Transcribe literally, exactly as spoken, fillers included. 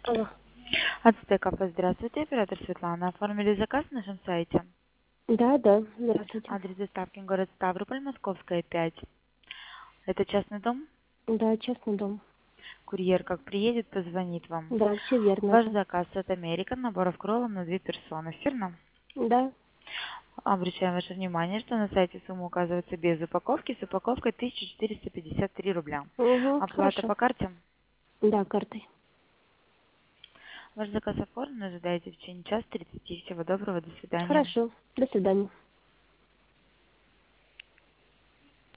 Алло. Ацтек кафе, здравствуйте, оператор Светлана. Оформили заказ на нашем сайте. Да, да, здравствуйте. Адрес доставки город Ставрополь, Московская, пять. Это частный дом? Да, частный дом. Курьер как приедет, позвонит вам. Да, все верно, Ваш да. заказ от Америка, наборов кроллов на две персоны, верно? Да. Обращаем ваше внимание, что на сайте сумма указывается без упаковки, с упаковкой тысяча четыреста пятьдесят три рубля. Угу, Оплата хорошо. по карте. Да, картой. Ваш заказ оформлен, ожидайте в течение часа тридцати. Всего доброго, до свидания. Хорошо. До свидания.